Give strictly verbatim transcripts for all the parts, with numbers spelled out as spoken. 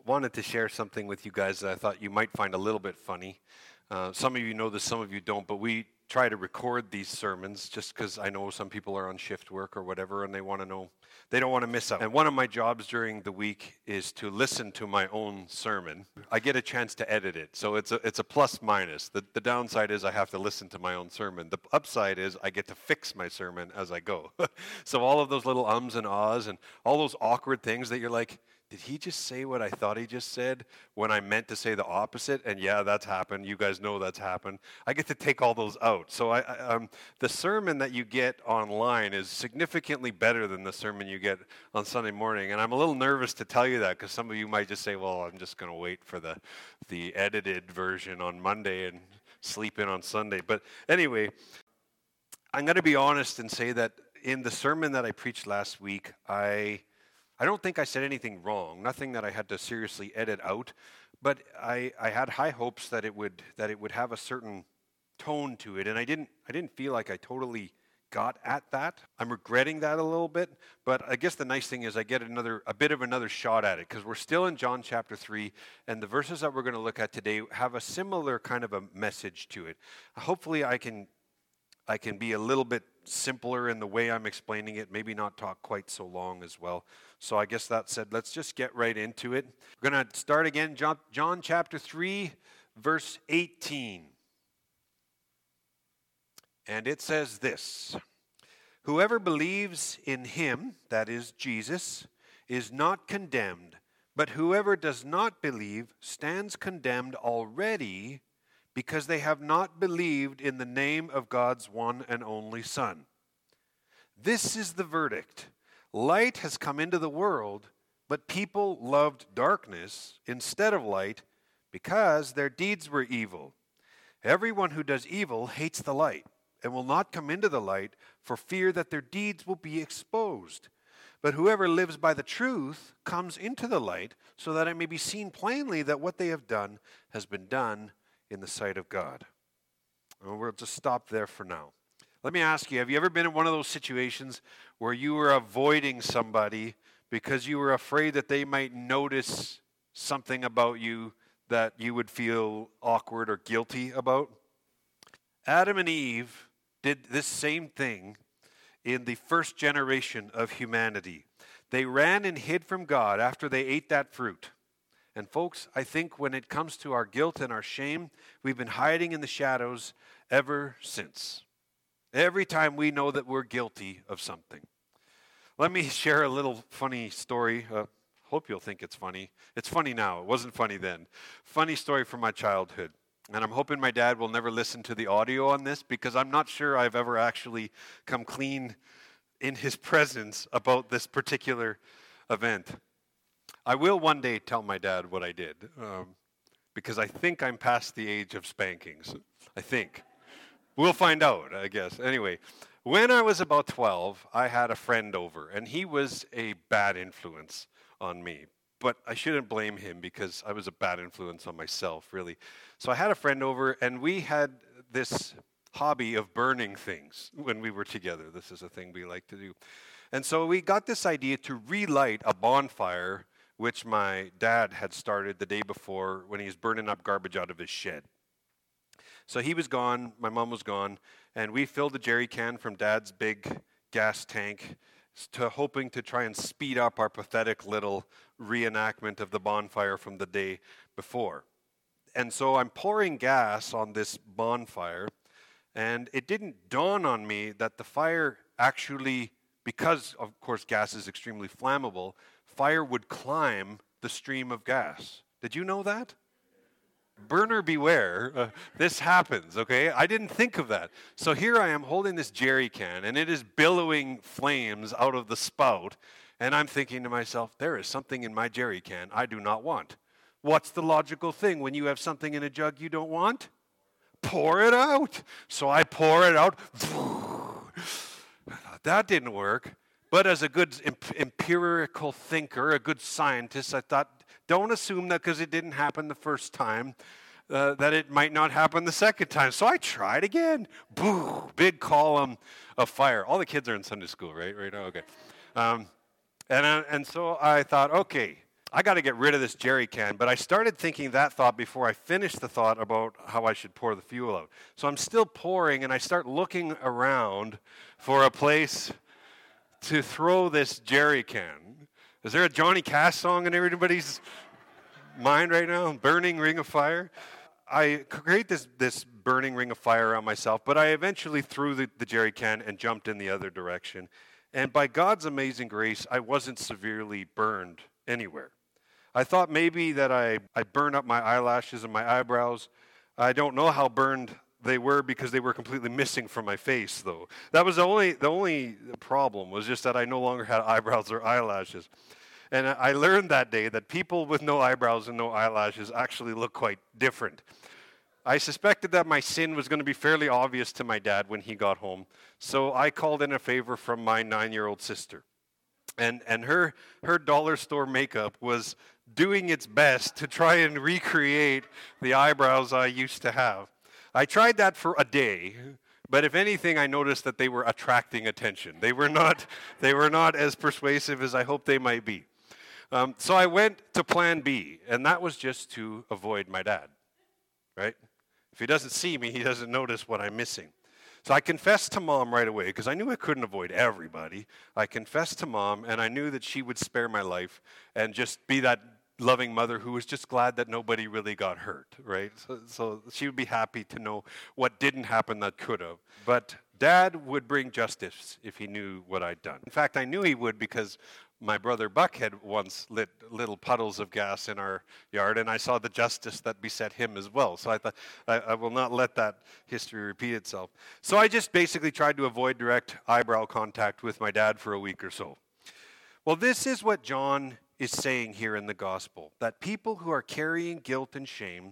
wanted to share something with you guys that I thought you might find a little bit funny. Uh, some of you know this, some of you don't, but we try to record these sermons just because I know some people are on shift work or whatever, and they want to know, they don't want to miss out. And one of my jobs during the week is to listen to my own sermon. I get a chance to edit it, so it's a, it's a plus minus. The, the downside is I have to listen to my own sermon. The upside is I get to fix my sermon as I go. So all of those little ums and ahs and all those awkward things that you're like, did he just say what I thought he just said when I meant to say the opposite? And yeah, that's happened. You guys know that's happened. I get to take all those out. So I, I, um, the sermon that you get online is significantly better than the sermon you get on Sunday morning. And I'm a little nervous to tell you that because some of you might just say, well, I'm just going to wait for the, the edited version on Monday and sleep in on Sunday. But anyway, I'm going to be honest and say that in the sermon that I preached last week, I... I don't think I said anything wrong, nothing that I had to seriously edit out, but I, I had high hopes that it would that it would have a certain tone to it, and I didn't I didn't feel like I totally got at that. I'm regretting that a little bit, but I guess the nice thing is I get another a bit of another shot at it because we're still in John chapter three, and the verses that we're going to look at today have a similar kind of a message to it. Hopefully I can I can be a little bit simpler in the way I'm explaining it, maybe not talk quite so long as well. So I guess that said, let's just get right into it. We're going to start again, John, John chapter three, verse eighteen. And it says this, "Whoever believes in him," that is Jesus, "is not condemned, but whoever does not believe stands condemned already, because they have not believed in the name of God's one and only Son. This is the verdict. Light has come into the world, but people loved darkness instead of light because their deeds were evil. Everyone who does evil hates the light and will not come into the light for fear that their deeds will be exposed. But whoever lives by the truth comes into the light so that it may be seen plainly that what they have done has been done in the sight of God." And we'll just stop there for now. Let me ask you, have you ever been in one of those situations where you were avoiding somebody because you were afraid that they might notice something about you that you would feel awkward or guilty about? Adam and Eve did this same thing in the first generation of humanity. They ran and hid from God after they ate that fruit. And folks, I think when it comes to our guilt and our shame, we've been hiding in the shadows ever since. Every time we know that we're guilty of something. Let me share a little funny story. Uh, hope you'll think it's funny. It's funny now. It wasn't funny then. Funny story from my childhood. And I'm hoping my dad will never listen to the audio on this because I'm not sure I've ever actually come clean in his presence about this particular event. I will one day tell my dad what I did, um, because I think I'm past the age of spankings. I think. We'll find out, I guess. Anyway, when I was about twelve, I had a friend over, and he was a bad influence on me. But I shouldn't blame him because I was a bad influence on myself, really. So I had a friend over, and we had this hobby of burning things when we were together. This is a thing we like to do. And so we got this idea to relight a bonfire which my dad had started the day before when he was burning up garbage out of his shed. So he was gone, my mom was gone, and we filled a jerry can from Dad's big gas tank to hoping to try and speed up our pathetic little reenactment of the bonfire from the day before. And so I'm pouring gas on this bonfire, and it didn't dawn on me that the fire actually, because of course gas is extremely flammable, fire would climb the stream of gas. Did you know that? Burner beware, uh, this happens, okay? I didn't think of that. So here I am holding this jerry can, and it is billowing flames out of the spout, and I'm thinking to myself, there is something in my jerry can I do not want. What's the logical thing when you have something in a jug you don't want? Pour it out. So I pour it out. That didn't work. But as a good empirical thinker, a good scientist, I thought, don't assume that because it didn't happen the first time, uh, that it might not happen the second time. So I tried again. Boo! Big column of fire. All the kids are in Sunday school, right? Right now, okay. Um, and uh, and so I thought, okay, I got to get rid of this jerry can. But I started thinking that thought before I finished the thought about how I should pour the fuel out. So I'm still pouring, and I start looking around for a place to throw this jerry can. Is there a Johnny Cash song in everybody's mind right now? Burning Ring of Fire? I create this, this burning ring of fire around myself, but I eventually threw the, the jerry can and jumped in the other direction. And by God's amazing grace, I wasn't severely burned anywhere. I thought maybe that I, I burned up my eyelashes and my eyebrows. I don't know how burned they were because they were completely missing from my face, though. That was the only, the only problem, was just that I no longer had eyebrows or eyelashes. And I learned that day that people with no eyebrows and no eyelashes actually look quite different. I suspected that my sin was going to be fairly obvious to my dad when he got home, so I called in a favor from my nine-year-old sister. And and her her dollar store makeup was doing its best to try and recreate the eyebrows I used to have. I tried that for a day, but if anything, I noticed that they were attracting attention. They were not they were not as persuasive as I hoped they might be. Um, so I went to plan B, and that was just to avoid my dad, right? If he doesn't see me, he doesn't notice what I'm missing. So I confessed to Mom right away, because I knew I couldn't avoid everybody. I confessed to Mom, and I knew that she would spare my life and just be that loving mother who was just glad that nobody really got hurt, right? So, so she would be happy to know what didn't happen that could have. But Dad would bring justice if he knew what I'd done. In fact, I knew he would because my brother Buck had once lit little puddles of gas in our yard, and I saw the justice that beset him as well. So I thought, I, I will not let that history repeat itself. So I just basically tried to avoid direct eyebrow contact with my dad for a week or so. Well, this is what John is saying here in the gospel, that people who are carrying guilt and shame,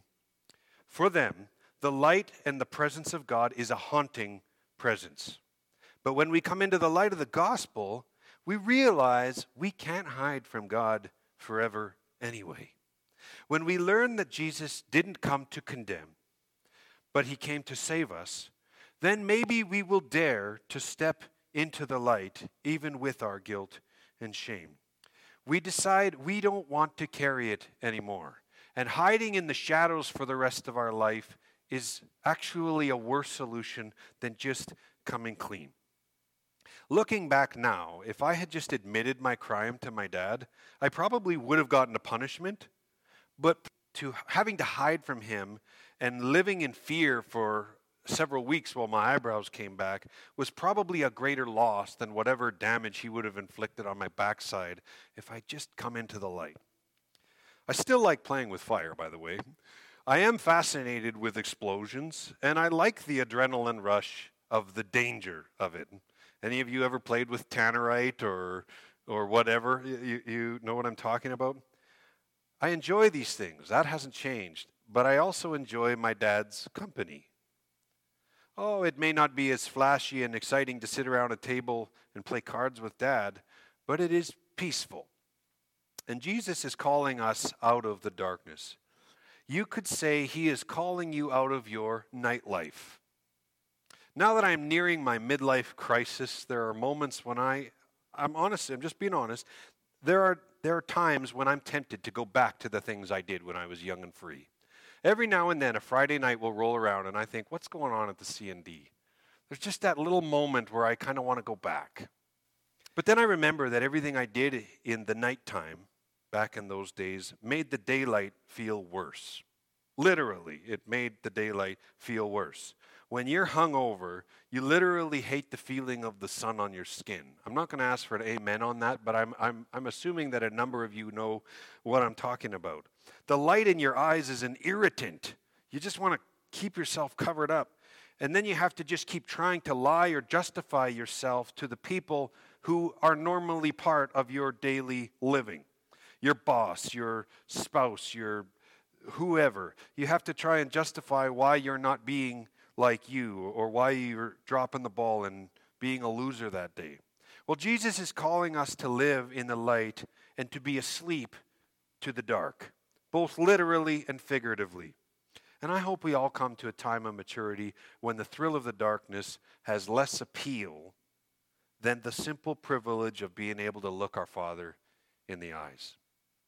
for them, the light and the presence of God is a haunting presence. But when we come into the light of the gospel, we realize we can't hide from God forever anyway. When we learn that Jesus didn't come to condemn, but he came to save us, then maybe we will dare to step into the light, even with our guilt and shame. We decide we don't want to carry it anymore. And hiding in the shadows for the rest of our life is actually a worse solution than just coming clean. Looking back now, if I had just admitted my crime to my dad, I probably would have gotten a punishment. But to having to hide from him and living in fear for several weeks while my eyebrows came back was probably a greater loss than whatever damage he would have inflicted on my backside if I just come into the light. I still like playing with fire, by the way. I am fascinated with explosions, and I like the adrenaline rush of the danger of it. Any of you ever played with tannerite or or whatever? You, you know what I'm talking about? I enjoy these things. That hasn't changed. But I also enjoy my dad's company. Oh, it may not be as flashy and exciting to sit around a table and play cards with Dad, but it is peaceful. And Jesus is calling us out of the darkness. You could say he is calling you out of your nightlife. Now that I'm nearing my midlife crisis, there are moments when I, I'm honest, I'm just being honest, there are, there are times when I'm tempted to go back to the things I did when I was young and free. Every now and then, a Friday night will roll around, and I think, what's going on at the C and D? There's just that little moment where I kind of want to go back. But then I remember that everything I did in the nighttime, back in those days, made the daylight feel worse. Literally, it made the daylight feel worse. When you're hungover, you literally hate the feeling of the sun on your skin. I'm not going to ask for an amen on that, but I'm, I'm, I'm assuming that a number of you know what I'm talking about. The light in your eyes is an irritant. You just want to keep yourself covered up. And then you have to just keep trying to lie or justify yourself to the people who are normally part of your daily living. Your boss, your spouse, your whoever. You have to try and justify why you're not being like you, or why you're dropping the ball and being a loser that day. Well, Jesus is calling us to live in the light and to be asleep to the dark, both literally and figuratively. And I hope we all come to a time of maturity when the thrill of the darkness has less appeal than the simple privilege of being able to look our Father in the eyes.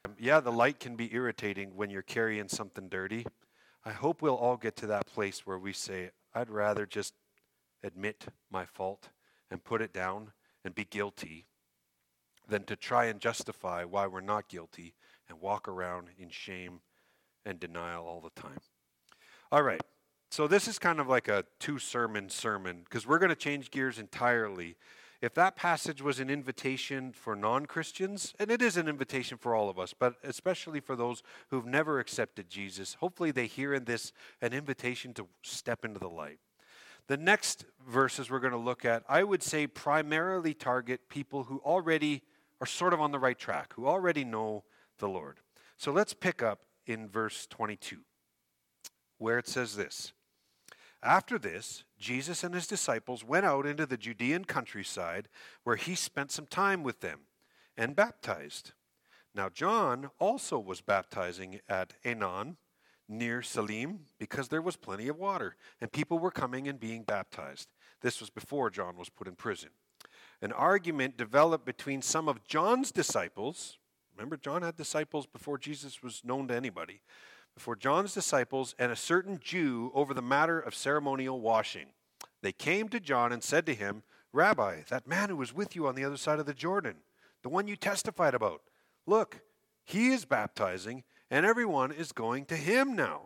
Yeah, the light can be irritating when you're carrying something dirty. I hope we'll all get to that place where we say, I'd rather just admit my fault and put it down and be guilty than to try and justify why we're not guilty and walk around in shame and denial all the time. All right, so this is kind of like a two-sermon sermon because we're going to change gears entirely. If that passage was an invitation for non-Christians, and it is an invitation for all of us, but especially for those who've never accepted Jesus, hopefully they hear in this an invitation to step into the light. The next verses we're going to look at, I would say primarily target people who already are sort of on the right track, who already know the Lord. So let's pick up in verse twenty-two, where it says this. After this, Jesus and his disciples went out into the Judean countryside, where he spent some time with them and baptized. Now John also was baptizing at Aenon, near Salim, because there was plenty of water, and people were coming and being baptized. This was before John was put in prison. An argument developed between some of John's disciples. Remember, John had disciples before Jesus was known to anybody. Before John's disciples and a certain Jew over the matter of ceremonial washing. They came to John and said to him, Rabbi, that man who was with you on the other side of the Jordan, the one you testified about, look, he is baptizing, and everyone is going to him now.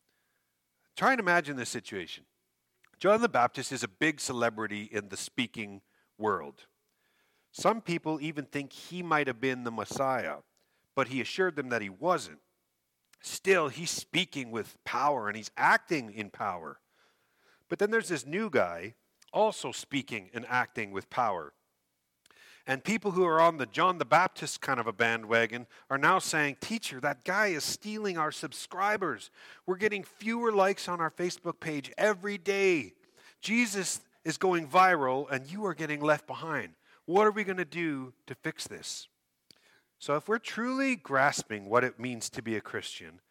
Try and imagine this situation. John the Baptist is a big celebrity in the speaking world. Some people even think he might have been the Messiah, but he assured them that he wasn't. Still, he's speaking with power and he's acting in power. But then there's this new guy also speaking and acting with power. And people who are on the John the Baptist kind of a bandwagon are now saying, teacher, that guy is stealing our subscribers. We're getting fewer likes on our Facebook page every day. Jesus is going viral and you are getting left behind. What are we going to do to fix this? So if we're truly grasping what it means to be a Christian,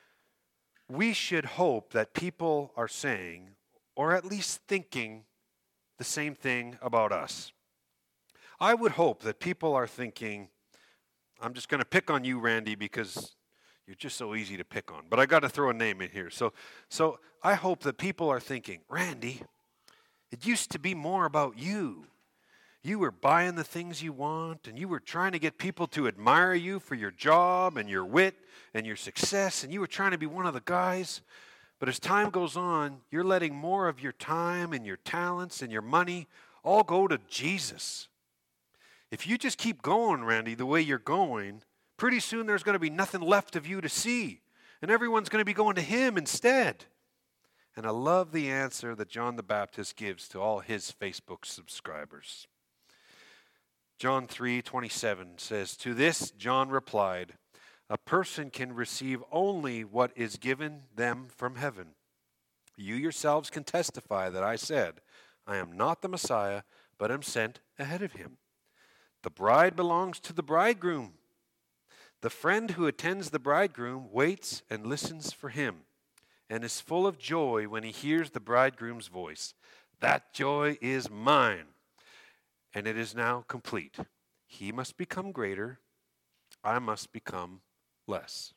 we should hope that people are saying, or at least thinking, the same thing about us. I would hope that people are thinking, I'm just going to pick on you, Randy, because you're just so easy to pick on. But I got to throw a name in here. So, so I hope that people are thinking, Randy, it used to be more about you. You were buying the things you want, and you were trying to get people to admire you for your job and your wit and your success, and you were trying to be one of the guys. But as time goes on, you're letting more of your time and your talents and your money all go to Jesus. If you just keep going, Randy, the way you're going, pretty soon there's going to be nothing left of you to see, and everyone's going to be going to him instead. And I love the answer that John the Baptist gives to all his Facebook subscribers. John three twenty-seven says, to this John replied, a person can receive only what is given them from heaven. You yourselves can testify that I said, I am not the Messiah, but am sent ahead of him. The bride belongs to the bridegroom. The friend who attends the bridegroom waits and listens for him, and is full of joy when he hears the bridegroom's voice. That joy is mine. And it is now complete. He must become greater. I must become less.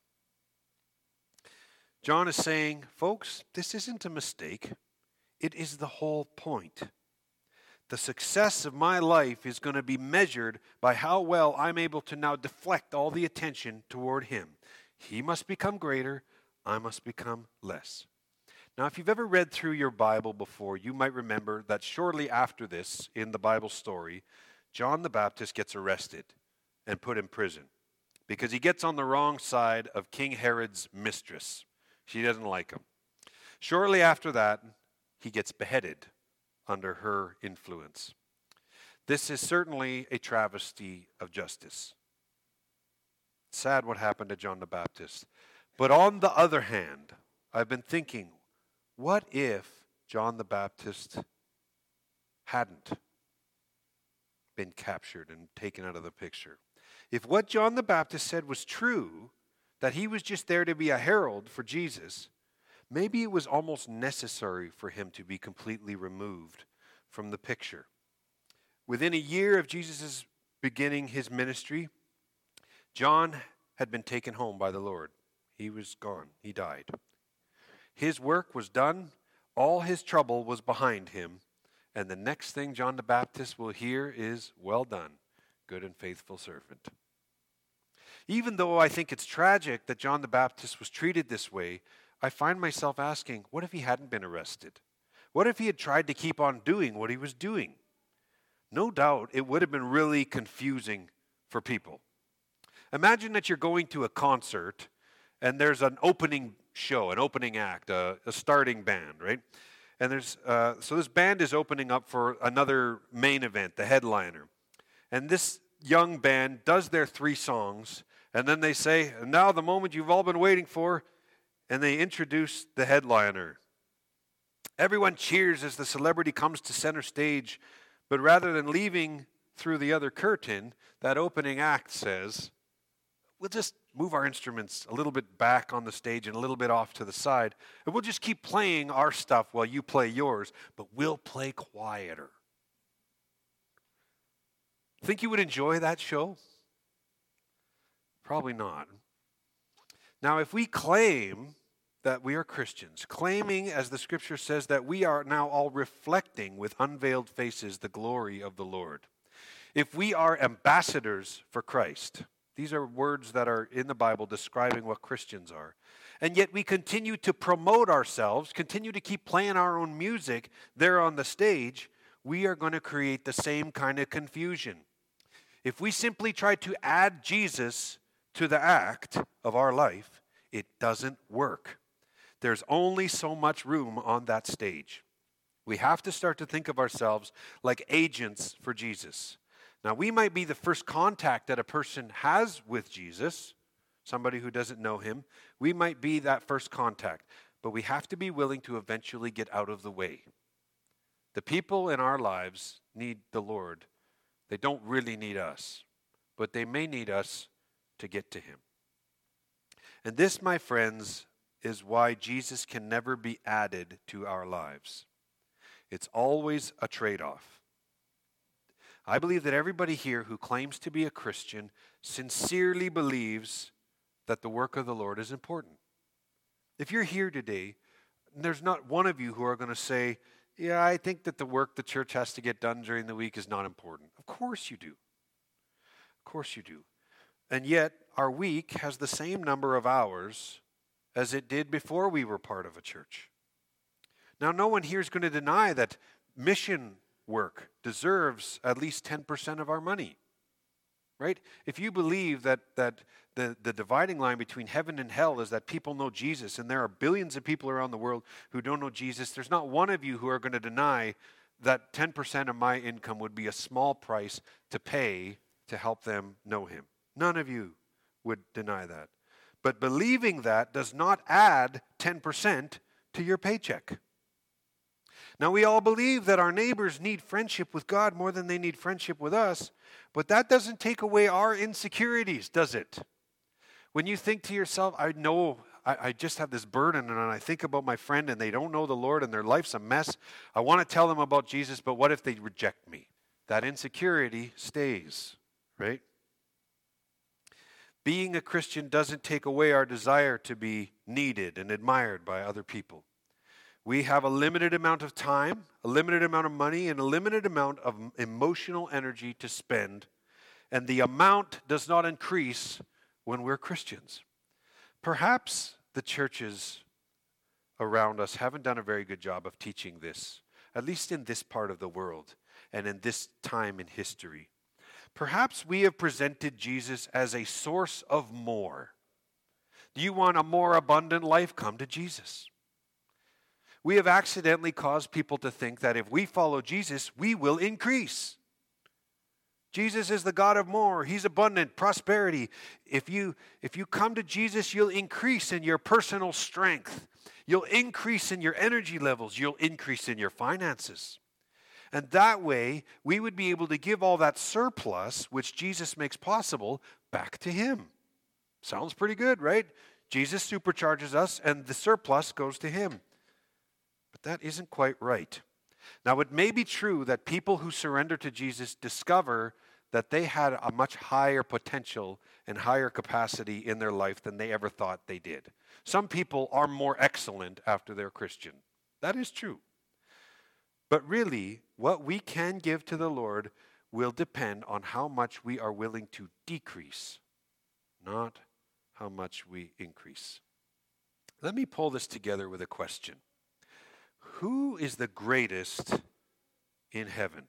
John is saying, folks, this isn't a mistake. It is the whole point. The success of my life is going to be measured by how well I'm able to now deflect all the attention toward him. He must become greater. I must become less. Now, if you've ever read through your Bible before, you might remember that shortly after this, in the Bible story, John the Baptist gets arrested and put in prison because he gets on the wrong side of King Herod's mistress. She doesn't like him. Shortly after that, he gets beheaded under her influence. This is certainly a travesty of justice. Sad what happened to John the Baptist. But on the other hand, I've been thinking, what if John the Baptist hadn't been captured and taken out of the picture? If what John the Baptist said was true, that he was just there to be a herald for Jesus, maybe it was almost necessary for him to be completely removed from the picture. Within a year of Jesus' beginning his ministry, John had been taken home by the Lord. He was gone. He died. His work was done. All his trouble was behind him. And the next thing John the Baptist will hear is, "Well done, good and faithful servant." Even though I think it's tragic that John the Baptist was treated this way, I find myself asking, what if he hadn't been arrested? What if he had tried to keep on doing what he was doing? No doubt it would have been really confusing for people. Imagine that you're going to a concert and there's an opening show, an opening act, a, a starting band, right? And there's uh, so this band is opening up for another main event, the headliner. And this young band does their three songs, and then they say, "And now the moment you've all been waiting for," and they introduce the headliner. Everyone cheers as the celebrity comes to center stage, but rather than leaving through the other curtain, that opening act says, "We'll just move our instruments a little bit back on the stage and a little bit off to the side, and we'll just keep playing our stuff while you play yours, but we'll play quieter." Think you would enjoy that show? Probably not. Now, if we claim that we are Christians, claiming, as the scripture says, that we are now all reflecting with unveiled faces the glory of the Lord, if we are ambassadors for Christ, these are words that are in the Bible describing what Christians are, and yet we continue to promote ourselves, continue to keep playing our own music there on the stage, we are going to create the same kind of confusion. If we simply try to add Jesus to the act of our life, it doesn't work. There's only so much room on that stage. We have to start to think of ourselves like agents for Jesus. Now, we might be the first contact that a person has with Jesus, somebody who doesn't know him. We might be that first contact, but we have to be willing to eventually get out of the way. The people in our lives need the Lord. They don't really need us, but they may need us to get to him. And this, my friends, is why Jesus can never be added to our lives. It's always a trade-off. I believe that everybody here who claims to be a Christian sincerely believes that the work of the Lord is important. If you're here today, there's not one of you who are going to say, "Yeah, I think that the work the church has to get done during the week is not important." Of course you do. Of course you do. And yet, our week has the same number of hours as it did before we were part of a church. Now, no one here is going to deny that mission work deserves at least ten percent of our money, right? If you believe that, that the, the dividing line between heaven and hell is that people know Jesus, and there are billions of people around the world who don't know Jesus, there's not one of you who are going to deny that ten percent of my income would be a small price to pay to help them know him. None of you would deny that. But believing that does not add ten percent to your paycheck. Now, we all believe that our neighbors need friendship with God more than they need friendship with us, but that doesn't take away our insecurities, does it? When you think to yourself, I know I, I just have this burden, and I think about my friend and they don't know the Lord and their life's a mess. I want to tell them about Jesus, but what if they reject me? That insecurity stays, right? Being a Christian doesn't take away our desire to be needed and admired by other people. We have a limited amount of time, a limited amount of money, and a limited amount of emotional energy to spend, and the amount does not increase when we're Christians. Perhaps the churches around us haven't done a very good job of teaching this, at least in this part of the world and in this time in history. Perhaps we have presented Jesus as a source of more. Do you want a more abundant life? Come to Jesus. We have accidentally caused people to think that if we follow Jesus, we will increase. Jesus is the God of more. He's abundant, prosperity. If you, if you come to Jesus, you'll increase in your personal strength. You'll increase in your energy levels. You'll increase in your finances. And that way, we would be able to give all that surplus, which Jesus makes possible, back to him. Sounds pretty good, right? Jesus supercharges us, and the surplus goes to him. But that isn't quite right. Now, it may be true that people who surrender to Jesus discover that they had a much higher potential and higher capacity in their life than they ever thought they did. Some people are more excellent after they're Christian. That is true. But really, what we can give to the Lord will depend on how much we are willing to decrease, not how much we increase. Let me pull this together with a question. Who is the greatest in heaven?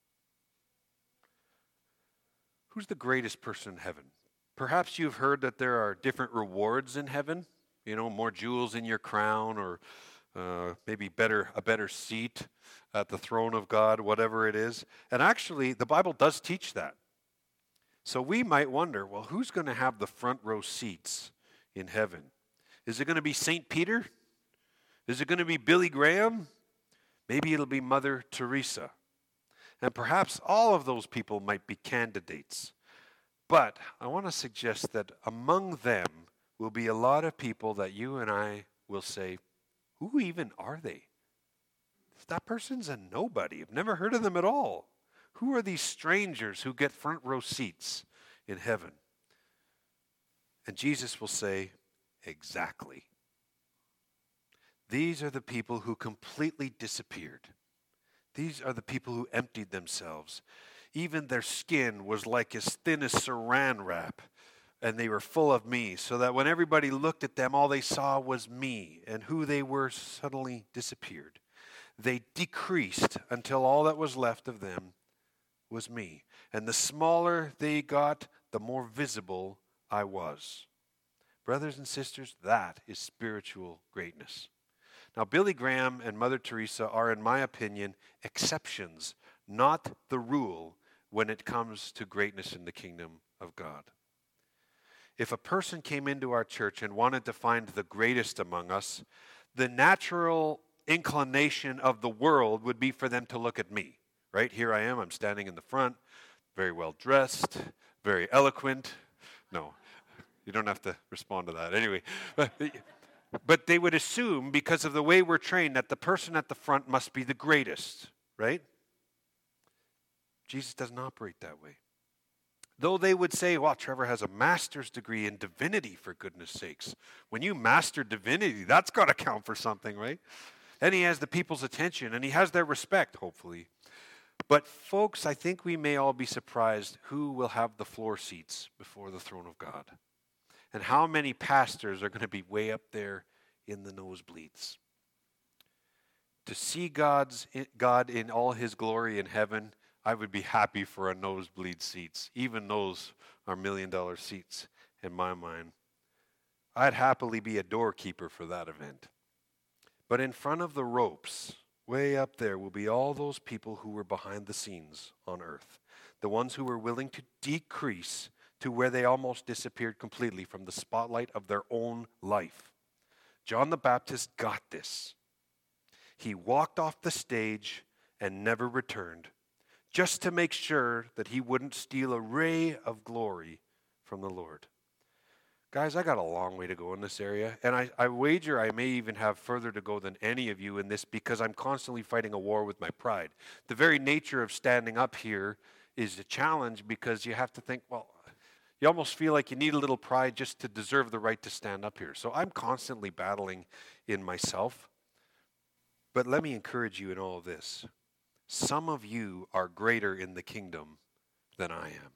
Who's the greatest person in heaven? Perhaps you've heard that there are different rewards in heaven. You know, more jewels in your crown, or uh, maybe better a better seat at the throne of God, whatever it is. And actually, the Bible does teach that. So we might wonder, well, who's going to have the front row seats in heaven? Is it going to be Saint Peter? Is it going to be Billy Graham? Maybe it'll be Mother Teresa. And perhaps all of those people might be candidates. But I want to suggest that among them will be a lot of people that you and I will say, who even are they? That person's a nobody. I've never heard of them at all. Who are these strangers who get front row seats in heaven? And Jesus will say, exactly. These are the people who completely disappeared. These are the people who emptied themselves. Even their skin was like as thin as saran wrap, and they were full of me, so that when everybody looked at them, all they saw was me, and who they were suddenly disappeared. They decreased until all that was left of them was me. And the smaller they got, the more visible I was. Brothers and sisters, that is spiritual greatness. Now, Billy Graham and Mother Teresa are, in my opinion, exceptions, not the rule when it comes to greatness in the kingdom of God. If a person came into our church and wanted to find the greatest among us, the natural inclination of the world would be for them to look at me. Right? Here I am, I'm standing in the front, very well dressed, very eloquent. No, you don't have to respond to that. Anyway, but, but they would assume, because of the way we're trained, that the person at the front must be the greatest, right? Jesus doesn't operate that way. Though they would say, well, Trevor has a master's degree in divinity, for goodness sakes. When you master divinity, that's got to count for something, right? And he has the people's attention, and he has their respect, hopefully. But folks, I think we may all be surprised who will have the floor seats before the throne of God. And how many pastors are going to be way up there in the nosebleeds. To see God's God in all his glory in heaven, I would be happy for a nosebleed seats. Even those are million dollar seats in my mind. I'd happily be a doorkeeper for that event. But in front of the ropes, way up there, will be all those people who were behind the scenes on earth. The ones who were willing to decrease to where they almost disappeared completely from the spotlight of their own life. John the Baptist got this. He walked off the stage and never returned, just to make sure that he wouldn't steal a ray of glory from the Lord. Guys, I got a long way to go in this area, and I, I wager I may even have further to go than any of you in this, because I'm constantly fighting a war with my pride. The very nature of standing up here is a challenge, because you have to think, well, you almost feel like you need a little pride just to deserve the right to stand up here. So I'm constantly battling in myself. But let me encourage you in all of this. Some of you are greater in the kingdom than I am.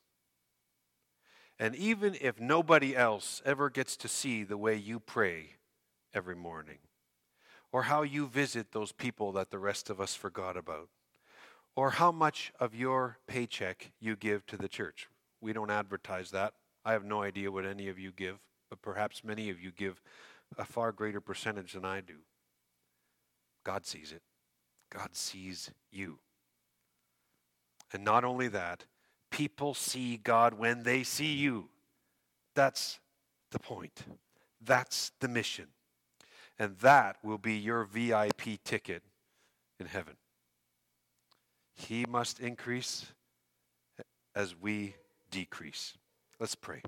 And even if nobody else ever gets to see the way you pray every morning, or how you visit those people that the rest of us forgot about, or how much of your paycheck you give to the church. We don't advertise that. I have no idea what any of you give, but perhaps many of you give a far greater percentage than I do. God sees it. God sees you. And not only that, people see God when they see you. That's the point. That's the mission. And that will be your V I P ticket in heaven. He must increase as we decrease. Let's pray.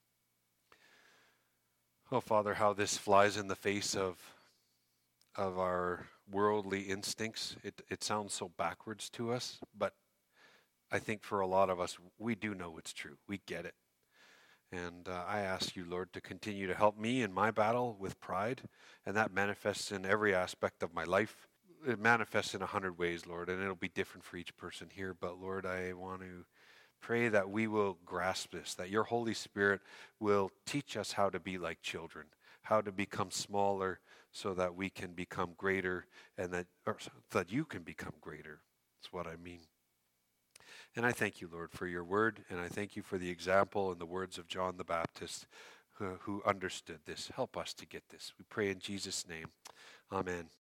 Oh, Father, how this flies in the face of, of our worldly instincts. It, it sounds so backwards to us, but I think for a lot of us, we do know it's true. We get it. And uh, I ask you, Lord, to continue to help me in my battle with pride. And that manifests in every aspect of my life. It manifests in a hundred ways, Lord, and it'll be different for each person here. But Lord, I want to pray that we will grasp this, that your Holy Spirit will teach us how to be like children, how to become smaller so that we can become greater, and that, or so that you can become greater. That's what I mean. And I thank you, Lord, for your word, and I thank you for the example and the words of John the Baptist who, who understood this. Help us to get this. We pray in Jesus' name. Amen.